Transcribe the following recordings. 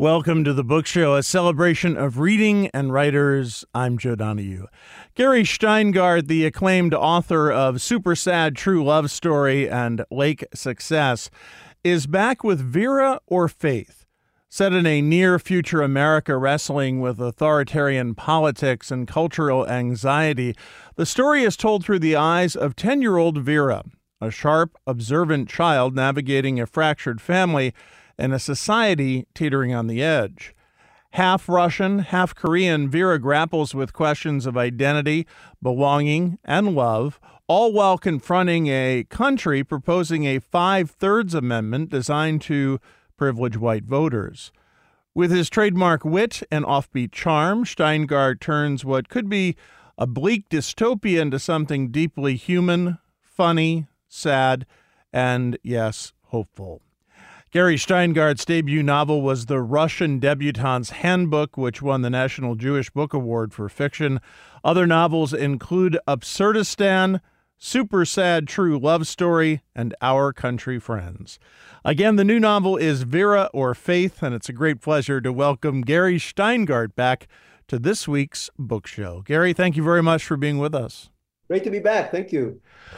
Welcome to the Book Show, a celebration of reading and writers. I'm Joe Donahue. Gary Shteyngart, the acclaimed author of Super Sad True Love Story and Lake Success, is back with Vera or Faith. Set in a near-future America wrestling with authoritarian politics and cultural anxiety, the story is told through the eyes of 10-year-old Vera, a sharp, observant child navigating a fractured family and a society teetering on the edge. Half Russian, half Korean, Vera grapples with questions of identity, belonging, and love, all while confronting a country proposing a 5/3 amendment designed to privilege white voters. With his trademark wit and offbeat charm, Shteyngart turns what could be a bleak dystopia into something deeply human, funny, sad, and, yes, hopeful. Gary Shteyngart's debut novel was The Russian Debutante's Handbook, which won the National Jewish Book Award for fiction. Other novels include Absurdistan, Super Sad True Love Story, and Our Country Friends. Again, the new novel is Vera or Faith, and it's a great pleasure to welcome Gary Shteyngardt back to this week's book show. Gary, thank you very much for being with us. Great to be back. Thank you.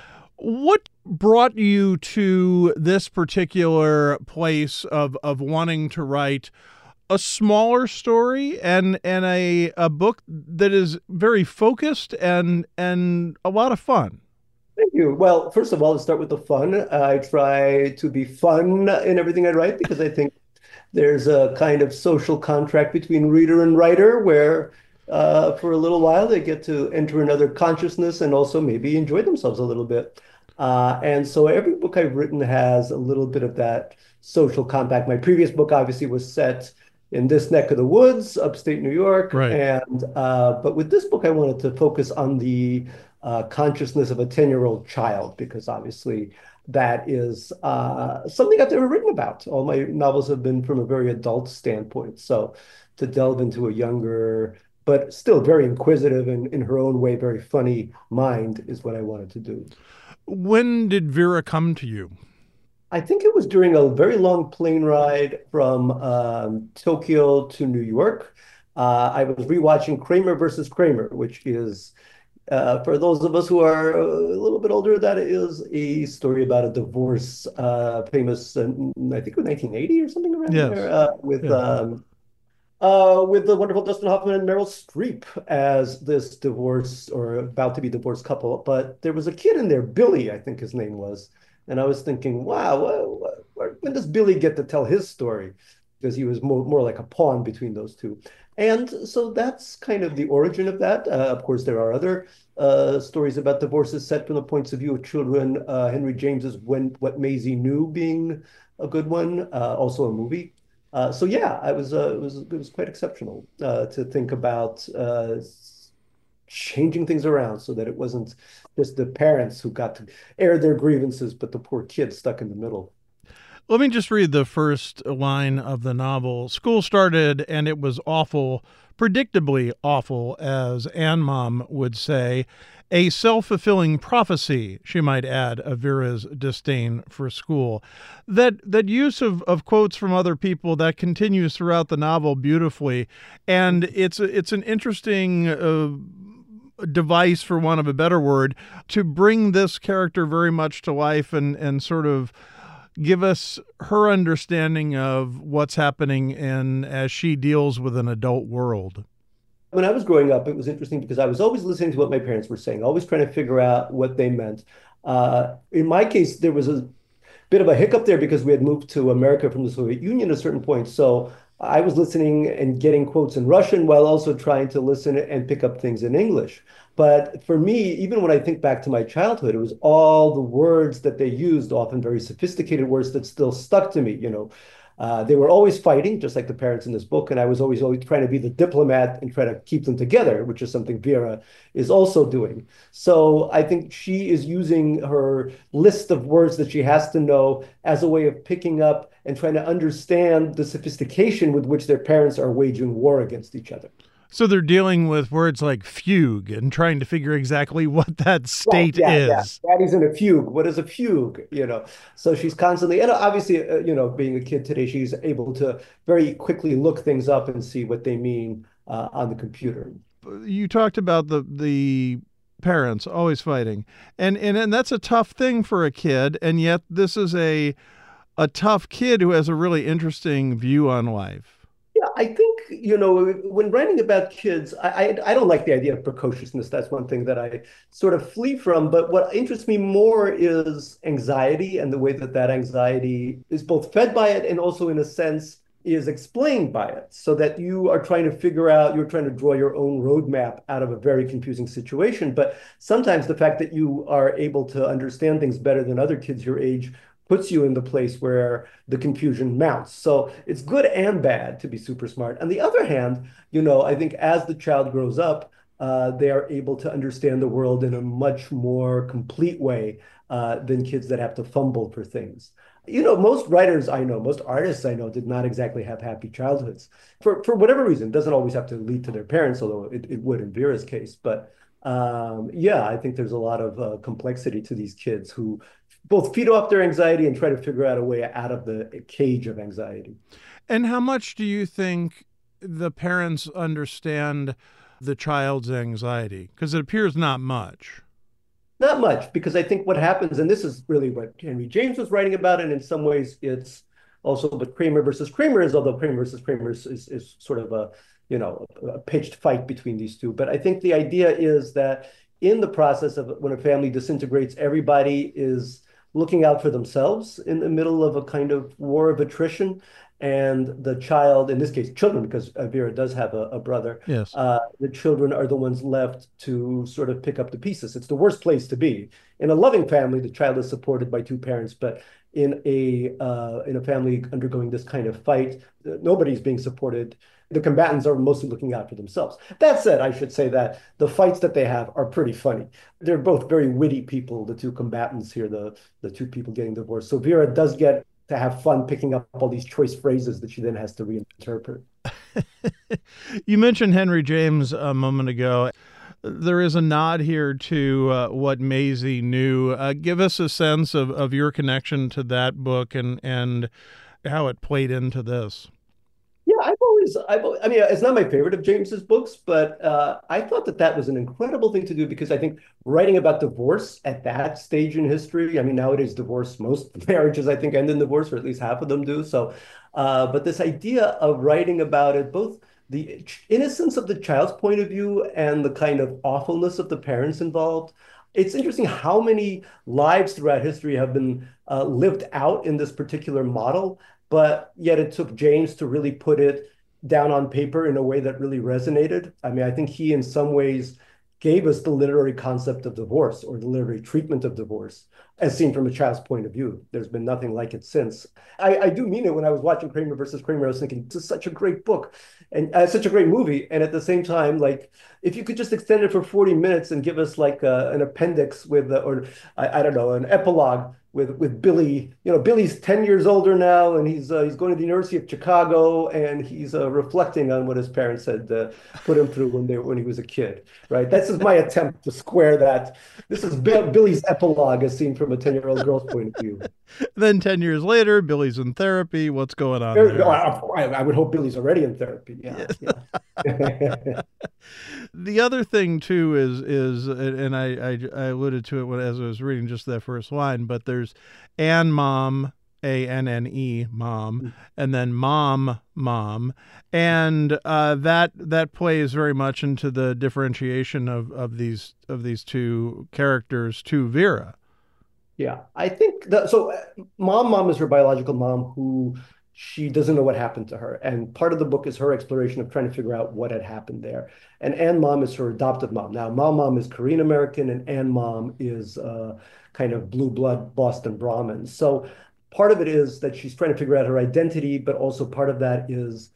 What brought you to this particular place of wanting to write a smaller story and a book that is very focused and a lot of fun? Thank you. Well, first of all, let's start with the fun. I try to be fun in everything I write because I think there's a kind of social contract between reader and writer where for a little while they get to enter another consciousness and also maybe enjoy themselves a little bit. And so every book I've written has a little bit of that social compact. My previous book obviously was set in this neck of the woods, upstate New York. Right. And but with this book, I wanted to focus on the consciousness of a 10-year-old child, because obviously that is something I've never written about. All my novels have been from a very adult standpoint. So to delve into a younger, but still very inquisitive and in her own way, very funny mind is what I wanted to do. When did Vera come to you? I think it was during a very long plane ride from Tokyo to New York. I was rewatching Kramer versus Kramer, which is, for those of us who are a little bit older, that is a story about a divorce, famous, I think it was 1980 or something around Yes. there, Yes. With the wonderful Dustin Hoffman and Meryl Streep as this divorce or about to be divorced couple. But there was a kid in there, Billy, I think his name was. And I was thinking, wow, when does Billy get to tell his story? Because he was more like a pawn between those two. And so that's kind of the origin of that. Of course, there are other stories about divorces set from the points of view of children. Henry James's What Maisie Knew being a good one, also a movie. So yeah, it was quite exceptional to think about changing things around so that it wasn't just the parents who got to air their grievances, but the poor kid stuck in the middle. Let me just read the first line of the novel. School started and it was awful, predictably awful, as Ann Mom would say. A self-fulfilling prophecy, she might add, of Vera's disdain for school. That use of quotes from other people, that continues throughout the novel beautifully. And it's an interesting device, for want of a better word, to bring this character very much to life and sort of give us her understanding of what's happening as she deals with an adult world. When I was growing up, it was interesting because I was always listening to what my parents were saying, always trying to figure out what they meant. In my case, there was a bit of a hiccup there because we had moved to America from the Soviet Union at a certain point. So I was listening and getting quotes in Russian while also trying to listen and pick up things in English. But for me, even when I think back to my childhood, it was all the words that they used, often very sophisticated words that still stuck to me. They were always fighting, just like the parents in this book, and I was always trying to be the diplomat and try to keep them together, which is something Vera is also doing. So I think she is using her list of words that she has to know as a way of picking up and trying to understand the sophistication with which their parents are waging war against each other. So they're dealing with words like fugue and trying to figure exactly what that Right. state Yeah. Yeah. is. Daddy's in a fugue. What is a fugue? So she's constantly, and obviously, being a kid today, she's able to very quickly look things up and see what they mean on the computer. You talked about the parents always fighting. And that's a tough thing for a kid, and yet this is a tough kid who has a really interesting view on life. Yeah, I think, when writing about kids, I don't like the idea of precociousness. That's one thing that I sort of flee from. But what interests me more is anxiety and the way that that anxiety is both fed by it and also, in a sense, is explained by it. So that you're trying to draw your own roadmap out of a very confusing situation. But sometimes the fact that you are able to understand things better than other kids your age puts you in the place where the confusion mounts. So it's good and bad to be super smart. On the other hand, I think as the child grows up, they are able to understand the world in a much more complete way than kids that have to fumble for things. Most writers I know, most artists I know did not exactly have happy childhoods for whatever reason. It doesn't always have to lead to their parents, although it would in Vera's case. But yeah, I think there's a lot of complexity to these kids who both feed off their anxiety and try to figure out a way out of the cage of anxiety. And how much do you think the parents understand the child's anxiety? Because it appears not much. Not much, because I think what happens, and this is really what Henry James was writing about, and in some ways it's also what Kramer versus Kramer is, although Kramer versus Kramer is sort of a pitched fight between these two. But I think the idea is that in the process of when a family disintegrates, everybody is looking out for themselves in the middle of a kind of war of attrition. And the child, in this case, children, because Vera does have a brother, Yes. the children are the ones left to sort of pick up the pieces. It's the worst place to be. In a loving family, the child is supported by two parents, but in a family undergoing this kind of fight, nobody's being supported. The combatants are mostly looking out for themselves. That said, I should say that the fights that they have are pretty funny. They're both very witty people, the two combatants here, the two people getting divorced. So Vera does get to have fun picking up all these choice phrases that she then has to reinterpret. You mentioned Henry James a moment ago. There is a nod here to what Maisie knew. Give us a sense of your connection to that book and how it played into this. Yeah, I mean, it's not my favorite of James's books, but I thought that that was an incredible thing to do because I think writing about divorce at that stage in history, I mean, nowadays divorce, most marriages I think end in divorce, or at least half of them do. So, but this idea of writing about it, both the innocence of the child's point of view and the kind of awfulness of the parents involved. It's interesting how many lives throughout history have been lived out in this particular model, but yet it took James to really put it down on paper in a way that really resonated. I mean, I think he, in some ways, gave us the literary concept of divorce or the literary treatment of divorce as seen from a child's point of view. There's been nothing like it since. I do mean it. When I was watching Kramer versus Kramer, I was thinking, this is such a great book and such a great movie. And at the same time, like, if you could just extend it for 40 minutes and give us like an appendix with, or I don't know, an epilogue with Billy. Billy's 10 years older now, and he's going to the University of Chicago, and he's reflecting on what his parents had put him through when he was a kid. Right. This is my attempt to square that. This is Billy's epilogue as seen from a 10-year-old girl's point of view. Then 10 years later, Billy's in therapy. What's going on there? I would hope Billy's already in therapy. Yeah. Yeah. The other thing too is and I alluded to it as I was reading just that first line, but there's Anne Mom, Anne Mom, and then Mom, and that plays very much into the differentiation of these two characters to Vera. Yeah, I think that so mom is her biological mom who she doesn't know what happened to her. And part of the book is her exploration of trying to figure out what had happened there. And Ann Mom is her adoptive mom. Now, Mom is Korean American and Ann Mom is kind of blue blood Boston Brahmin. So part of it is that she's trying to figure out her identity, but also part of that is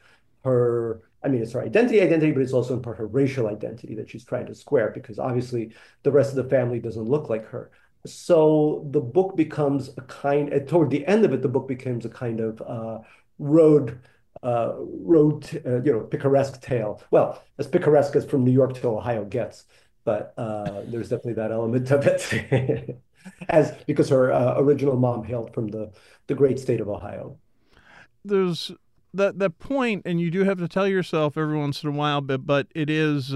I mean, it's her identity, but it's also in part her racial identity that she's trying to square because obviously the rest of the family doesn't look like her. So the book becomes toward the end of it, the book becomes a kind of road picaresque tale. Well, as picaresque as From New York to Ohio gets, but there's definitely that element of it, as because her original mom hailed from the great state of Ohio. There's that point, and you do have to tell yourself every once in a while, but it is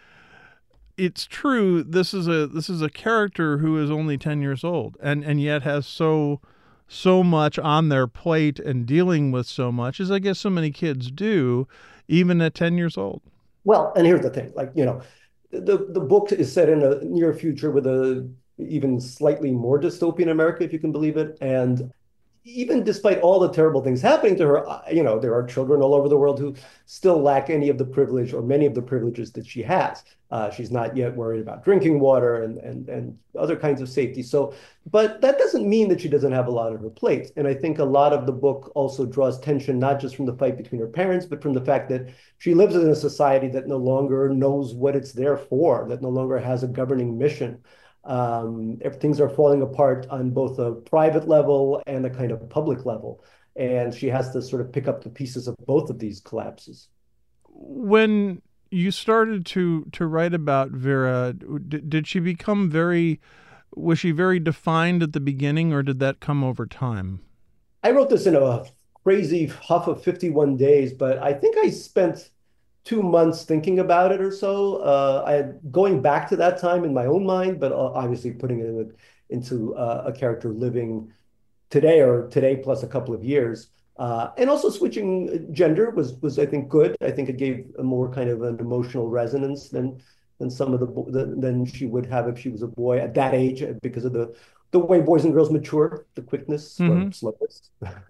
it's true. This is a character who is only 10 years old, and yet has so much on their plate and dealing with so much, as I guess so many kids do, even at 10 years old. Well, and here's the thing, like, the book is set in a near future with a even slightly more dystopian America, if you can believe it. And even despite all the terrible things happening to her, there are children all over the world who still lack any of the privilege or many of the privileges that she has. She's not yet worried about drinking water and other kinds of safety. So, but that doesn't mean that she doesn't have a lot on her plate. And I think a lot of the book also draws tension, not just from the fight between her parents, but from the fact that she lives in a society that no longer knows what it's there for, that no longer has a governing mission. Things are falling apart on both a private level and a kind of public level. And she has to sort of pick up the pieces of both of these collapses. When you started to write about Vera, did she become very was she very defined at the beginning, or did that come over time? I wrote this in a crazy huff of 51 days, but I think I spent 2 months thinking about it or so. I had going back to that time in my own mind, but obviously putting it into a character living today or today plus a couple of years. And also switching gender was I think good. I think it gave a more kind of an emotional resonance than some of than she would have if she was a boy at that age because of the way boys and girls mature, the quickness or Mm-hmm. slowness.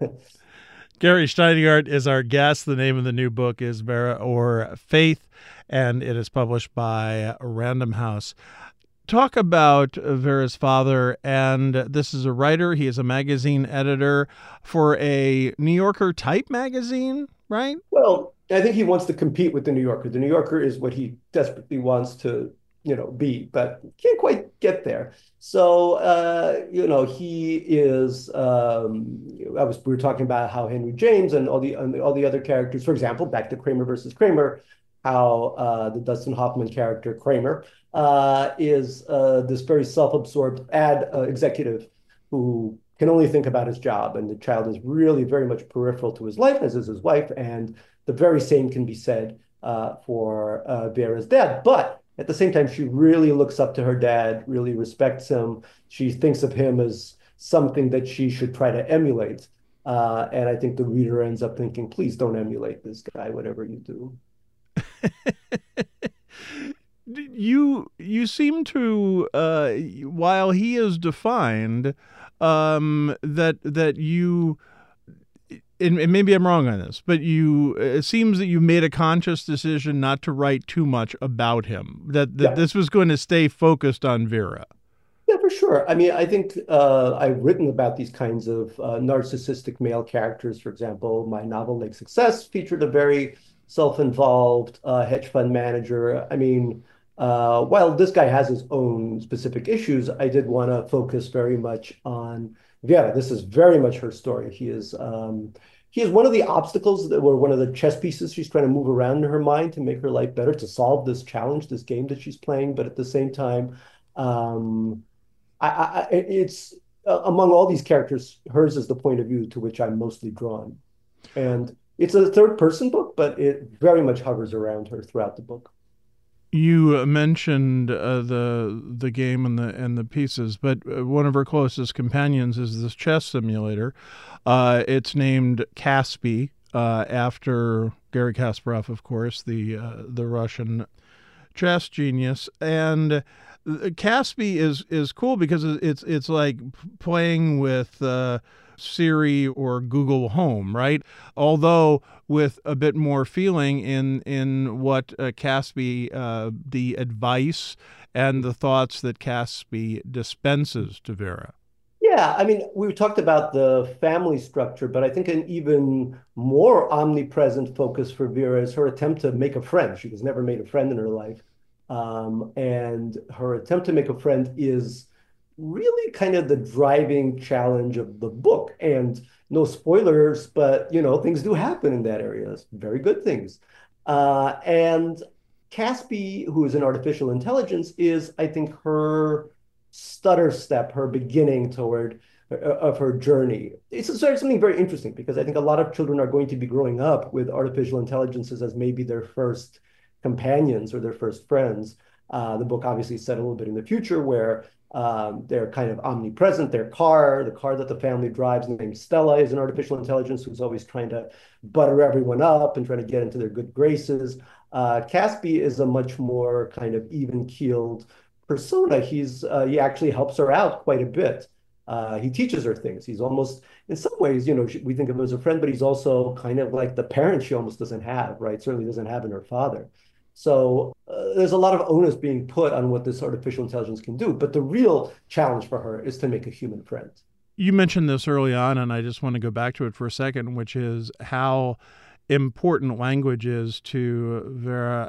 Gary Steingart is our guest. The name of the new book is Vera or Faith, and it is published by Random House. Talk about Vera's father, and this is a writer. He is a magazine editor for a New Yorker type magazine, right? Well, I think he wants to compete with the New Yorker. The New Yorker is what he desperately wants to, be, but can't quite get there. So, he is. We were talking about how Henry James and all the other characters, for example, back to Kramer versus Kramer, how the Dustin Hoffman character Kramer is this very self-absorbed ad executive who can only think about his job, and the child is really very much peripheral to his life, as is his wife, and the very same can be said for Vera's dad. But at the same time, she really looks up to her dad, really respects him. She thinks of him as something that she should try to emulate. And I think the reader ends up thinking, please don't emulate this guy, whatever you do. You seem to while he is defined, that you and maybe I'm wrong on this, but it seems that you made a conscious decision not to write too much about him, that Yeah. this was going to stay focused on Vera. Yeah, for sure. I mean, I think I've written about these kinds of narcissistic male characters. For example, my novel Lake Success featured a very self-involved hedge fund manager. I mean, while this guy has his own specific issues, I did want to focus very much on Vera. This is very much her story. He is one of the obstacles that were one of the chess pieces she's trying to move around in her mind to make her life better, to solve this challenge, this game that she's playing. But at the same time, um, it's among all these characters, hers is the point of view to which I'm mostly drawn. And it's a third person book, but it very much hovers around her throughout the book. You mentioned the game and the pieces, but one of her closest companions is this chess simulator. It's named Kaspi, after Garry Kasparov, of course, the Russian chess genius. And Kaspi is cool because it's like playing with Siri or Google Home, right? Although with a bit more feeling in what Kaspi, the advice and the thoughts that Kaspi dispenses to Vera. Yeah, I mean, we talked about the family structure, but I think an even more omnipresent focus for Vera is her attempt to make a friend. She has never made a friend in her life. And her attempt to make a friend is really kind of the driving challenge of the book. And no spoilers, but things do happen in that area. Very good things. And Caspi, who is an artificial intelligence, is, I think, her stutter step, her beginning toward of her journey. It's sort of something very interesting because I think a lot of children are going to be growing up with artificial intelligences as maybe their first companions or their first friends. The book obviously set a little bit in the future where they're kind of omnipresent. The car that the family drives, named Stella, is an artificial intelligence who's always trying to butter everyone up and trying to get into their good graces. Caspi is a much more kind of even-keeled persona. He actually helps her out quite a bit. He teaches her things. He's almost, in some ways, we think of him as a friend, but he's also kind of like the parent she almost doesn't have, right? Certainly doesn't have in her father. So there's a lot of onus being put on what this artificial intelligence can do. But the real challenge for her is to make a human friend. You mentioned this early on, and I just want to go back to it for a second, which is how important language is to Vera,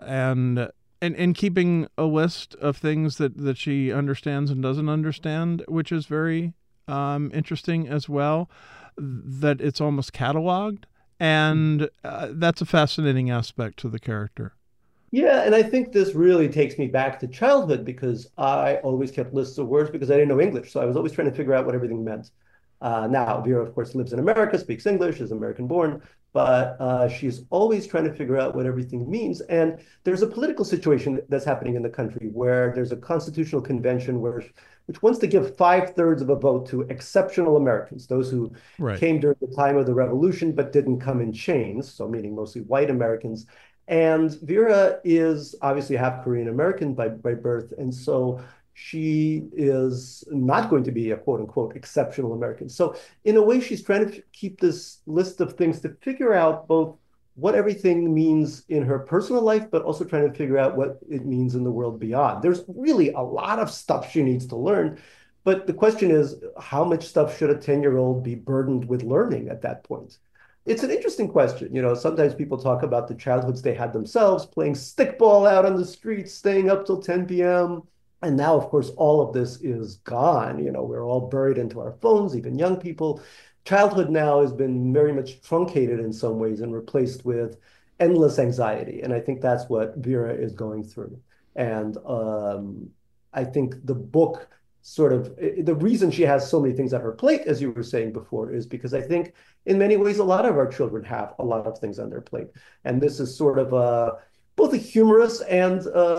and keeping a list of things that she understands and doesn't understand, which is very interesting as well, that it's almost cataloged. And that's a fascinating aspect to the character. Yeah, and I think this really takes me back to childhood because I always kept lists of words because I didn't know English. So I was always trying to figure out what everything meant. Now, Vera, of course, lives in America, speaks English, is American born, but she's always trying to figure out what everything means. And there's a political situation that's happening in the country where there's a constitutional convention which wants to give 5/3 of a vote to exceptional Americans, those who Right. came during the time of the revolution but didn't come in chains, so meaning mostly white Americans. And Vera is obviously half Korean American by birth. And so she is not going to be a quote unquote exceptional American. So, in a way, she's trying to keep this list of things to figure out both what everything means in her personal life, but also trying to figure out what it means in the world beyond. There's really a lot of stuff she needs to learn. But the question is, how much stuff should a 10-year-old be burdened with learning at that point? It's an interesting question. Sometimes people talk about the childhoods they had themselves, playing stickball out on the streets, staying up till 10 p.m. And now, of course, all of this is gone. We're all buried into our phones, even young people. Childhood now has been very much truncated in some ways and replaced with endless anxiety. And I think that's what Vera is going through. And I think the book sort of the reason she has so many things on her plate, as you were saying before, is because I think in many ways a lot of our children have a lot of things on their plate. And this is sort of both a humorous and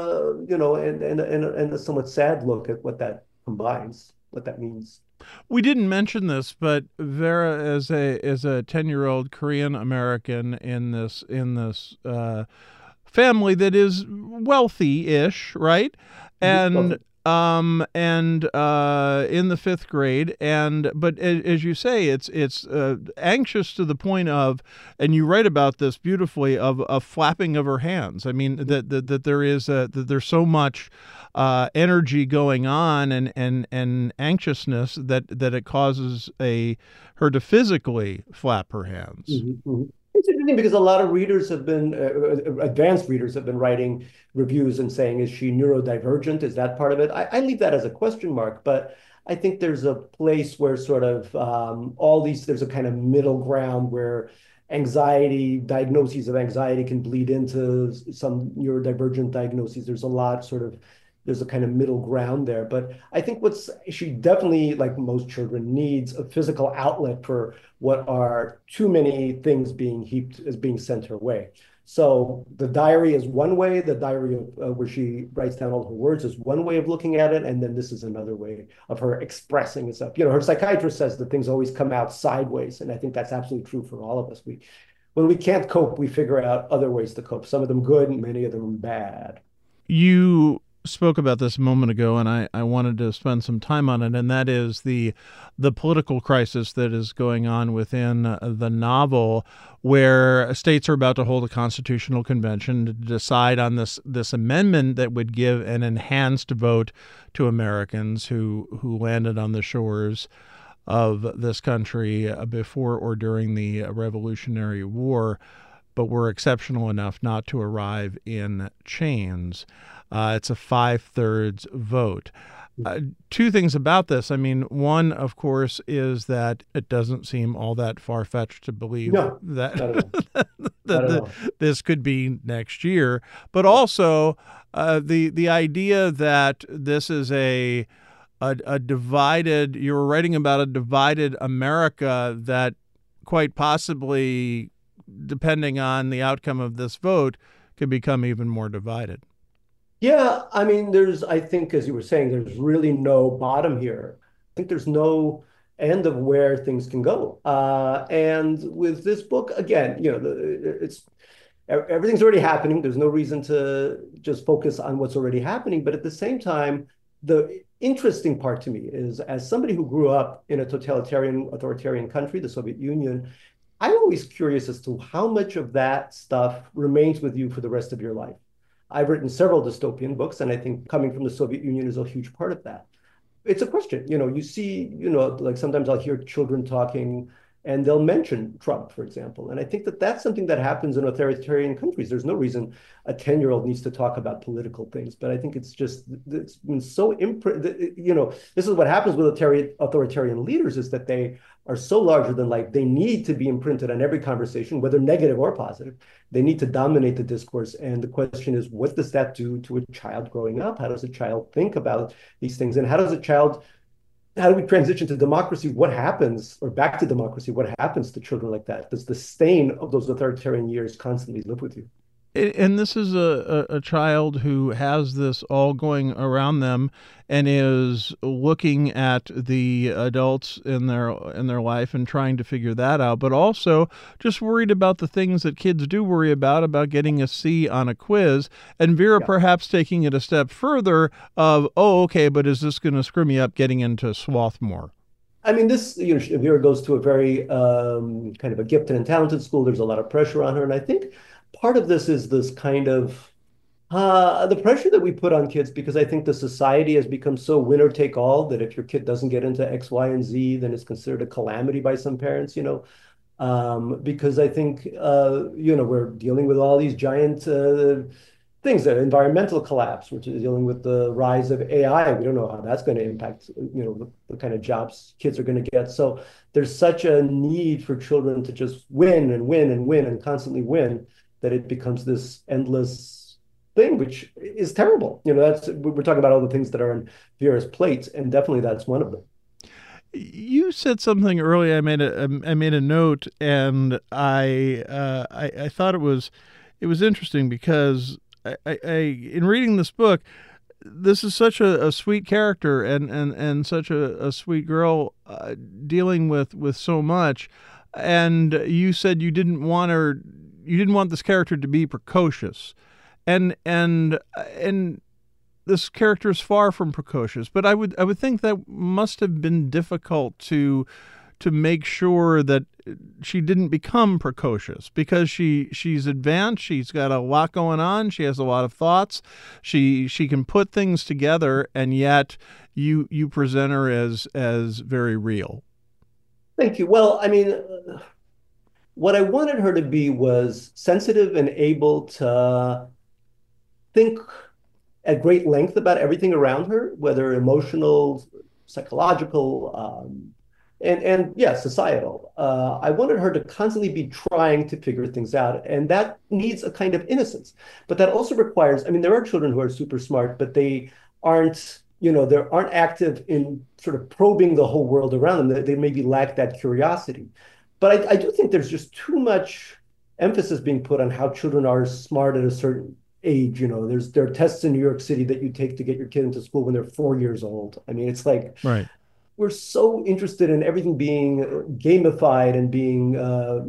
and a somewhat sad look at what that combines, what that means. We didn't mention this, but Vera is a 10-year-old Korean American in this family that is wealthy-ish, right? And in the fifth grade, but as you say, it's anxious to the point of, and you write about this beautifully, of a flapping of her hands. I mean that there is that there's so much energy going on and anxiousness that it causes her to physically flap her hands. It's interesting because a lot of readers have been, advanced readers have been writing reviews and saying, is she neurodivergent? Is that part of it? I leave that as a question mark, but I think there's a place where sort of there's a kind of middle ground where diagnoses of anxiety can bleed into some neurodivergent diagnoses. There's a kind of middle ground there. But I think she definitely, like most children, needs a physical outlet for what are too many things being sent her way. So the diary is one way. The diary where she writes down all her words is one way of looking at it, and then this is another way of her expressing itself. Her psychiatrist says that things always come out sideways, and I think that's absolutely true for all of us. When we can't cope, we figure out other ways to cope. Some of them good, and many of them bad. You spoke about this a moment ago, and I wanted to spend some time on it, and that is the political crisis that is going on within the novel, where states are about to hold a constitutional convention to decide on this amendment that would give an enhanced vote to Americans who landed on the shores of this country before or during the Revolutionary War, but were exceptional enough not to arrive in chains. It's a 5/3 vote. two things about this. I mean, one, of course, is that it doesn't seem all that far-fetched to believe No, that not at all. Not at that all. this could be next year. But also, the idea that this is a divided. You were writing about a divided America that quite possibly, depending on the outcome of this vote, could become even more divided. Yeah, I mean, I think, as you were saying, there's really no bottom here. I think there's no end of where things can go. And with this book, again, everything's already happening. There's no reason to just focus on what's already happening. But at the same time, the interesting part to me is, as somebody who grew up in a totalitarian, authoritarian country, the Soviet Union, I'm always curious as to how much of that stuff remains with you for the rest of your life. I've written several dystopian books, and I think coming from the Soviet Union is a huge part of that. It's a question. You see, like sometimes I'll hear children talking and they'll mention Trump, for example. And I think that that's something that happens in authoritarian countries. There's no reason a 10-year-old needs to talk about political things. But I think it's been so this is what happens with authoritarian leaders, is that they are so larger than life. They need to be imprinted on every conversation, whether negative or positive. They need to dominate the discourse. And the question is, what does that do to a child growing up? How does a child think about these things? And how do we transition to democracy? What happens, or back to democracy? What happens to children like that? Does the stain of those authoritarian years constantly live with you? And this is a child who has this all going around them and is looking at the adults in their life and trying to figure that out, but also just worried about the things that kids do worry about getting a C on a quiz. And Vera Yeah. perhaps taking it a step further of, oh, okay, but is this going to screw me up getting into Swarthmore? I mean, Vera goes to a very kind of a gifted and talented school. There's a lot of pressure on her. And I think part of this is this kind of the pressure that we put on kids, because I think the society has become so winner take all that if your kid doesn't get into X, Y, and Z, then it's considered a calamity by some parents. Because I think, we're dealing with all these giant things, the environmental collapse, which is dealing with the rise of AI. We don't know how that's going to impact, the kind of jobs kids are going to get. So there's such a need for children to just win and win and win and constantly win, that it becomes this endless thing, which is terrible. We're talking about all the things that are on Vera's plate, and definitely that's one of them. You said something earlier. I made a note, and I thought it was interesting because in reading this book, this is such a sweet character and such a sweet girl dealing with so much. And you said you didn't want this character to be precocious, and this character is far from precocious. But I would think that must have been difficult to make sure that she didn't become precocious, because she's advanced, she's got a lot going on, she has a lot of thoughts, she can put things together, and yet you present her as very real. Thank you. Well, I mean, what I wanted her to be was sensitive and able to think at great length about everything around her, whether emotional, psychological, and yeah, societal. I wanted her to constantly be trying to figure things out, and that needs a kind of innocence. But that also requires, I mean, there are children who are super smart, but they aren't active in sort of probing the whole world around them. They maybe lack that curiosity. But I do think there's just too much emphasis being put on how children are smart at a certain age. There are tests in New York City that you take to get your kid into school when they're 4 years old. I mean, it's like Right. we're so interested in everything being gamified and being,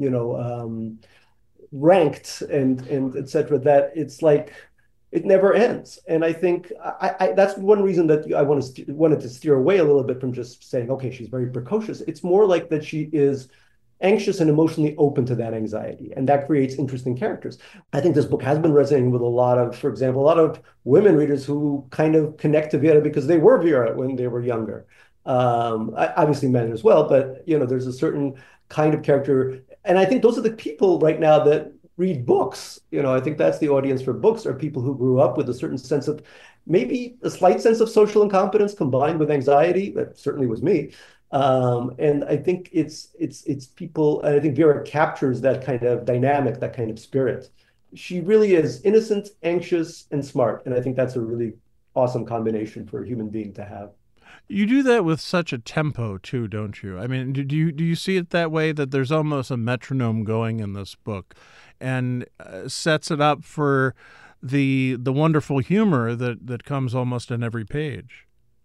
ranked and et cetera, that it's like it never ends. And I think that's one reason that I wanted to steer away a little bit from just saying, okay, she's very precocious. It's more like that she is anxious and emotionally open to that anxiety. And that creates interesting characters. I think this book has been resonating with for example, a lot of women readers who kind of connect to Vera because they were Vera when they were younger. Obviously men as well, but there's a certain kind of character. And I think those are the people right now that read books. I think that's the audience for books are people who grew up with a certain sense of maybe a slight sense of social incompetence combined with anxiety. That certainly was me. And I think it's people, and I think Vera captures that kind of dynamic, that kind of spirit. She really is innocent, anxious, and smart. And I think that's a really awesome combination for a human being to have. You do that with such a tempo too, don't you? I mean, do you see it that way that there's almost a metronome going in this book, and sets it up for the wonderful humor that comes almost in every page?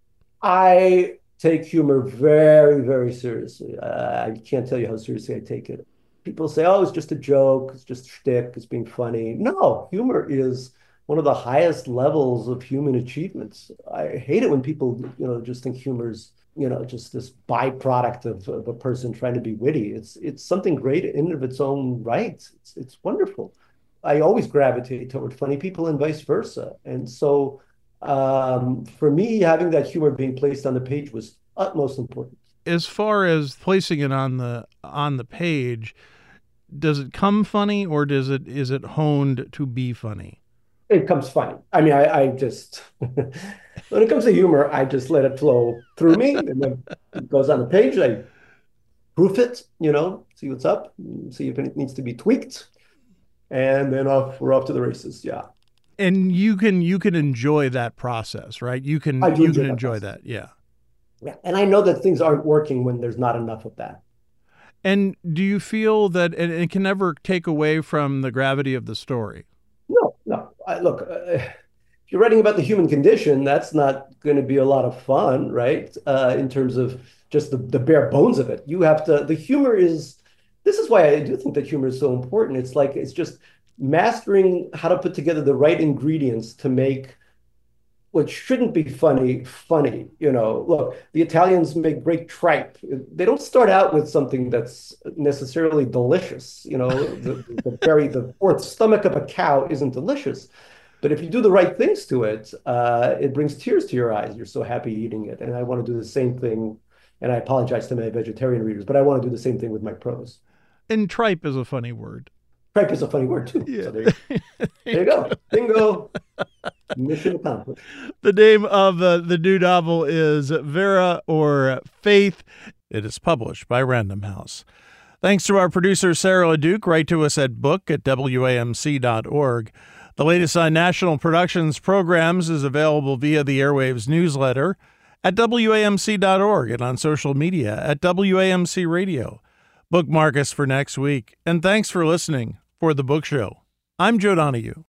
I take humor very, very seriously. I can't tell you how seriously I take it. People say, "Oh, it's just a joke. It's just shtick. It's being funny." No, humor is one of the highest levels of human achievements. I hate it when people, just think humor's, just this byproduct of a person trying to be witty. It's something great in and of its own right. It's wonderful. I always gravitate toward funny people and vice versa. And so for me, having that humor being placed on the page was utmost important. As far as placing it on the page, does it come funny, or is it honed to be funny? It comes funny. I mean, I just, when it comes to humor, I just let it flow through me. And then it goes on the page. I proof it, see what's up, see if it needs to be tweaked. And then we're off to the races. Yeah. And you can enjoy that process, right? You I can do you enjoy can that enjoy process. that, yeah. Yeah. And I know that things aren't working when there's not enough of that. And do you feel that it can never take away from the gravity of the story? No, no. Look, if you're writing about the human condition, that's not going to be a lot of fun, right? In terms of just the bare bones of it. The humor this is why I do think that humor is so important. It's just mastering how to put together the right ingredients to make what shouldn't be funny funny. Look, the Italians make great tripe. They don't start out with something that's necessarily delicious. The fourth stomach of a cow isn't delicious, but if you do the right things to it, it brings tears to your eyes. You're so happy eating it. And I want to do the same thing. And I apologize to my vegetarian readers, but I want to do the same thing with my prose. And tripe is a funny word. Tripe is a funny word too. Yeah. So there you go. Bingo. Mission accomplished. The name of the new novel is Vera or Faith. It is published by Random House. Thanks to our producer, Sarah LeDuc. Write to us at book@wamc.org. The latest on National Productions programs is available via the Airwaves newsletter at wamc.org and on social media at WAMC Radio. Bookmark us for next week. And thanks for listening for The Book Show. I'm Joe Donahue.